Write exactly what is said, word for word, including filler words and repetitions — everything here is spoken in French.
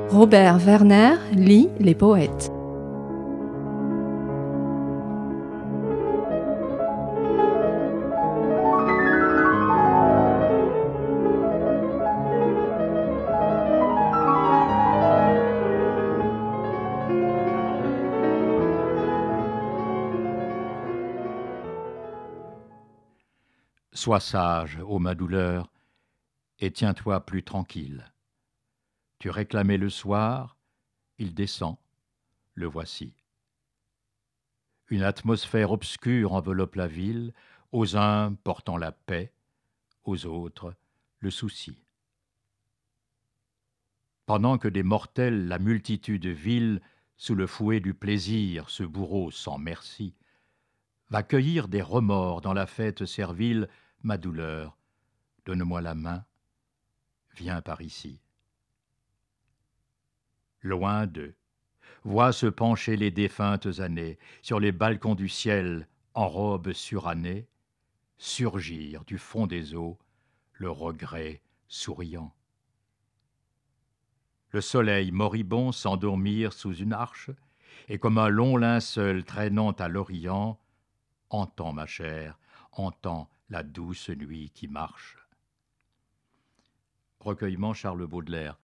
Robert Werner lit les poètes. Sois sage, ô ma douleur, et tiens-toi plus tranquille. Tu réclamais le soir, il descend, le voici. Une atmosphère obscure enveloppe la ville, aux uns portant la paix, aux autres le souci. Pendant que des mortels la multitude vile, sous le fouet du plaisir, ce bourreau sans merci, va cueillir des remords dans la fête servile, ma douleur, donne-moi la main, viens par ici. Loin d'eux, vois se pencher les défuntes années, sur les balcons du ciel, en robes surannées, surgir du fond des eaux, le regret souriant. Le soleil moribond s'endormir sous une arche, et comme un long linceul traînant à l'Orient, entends ma chère, entends la douce nuit qui marche. Recueillement Charles Baudelaire,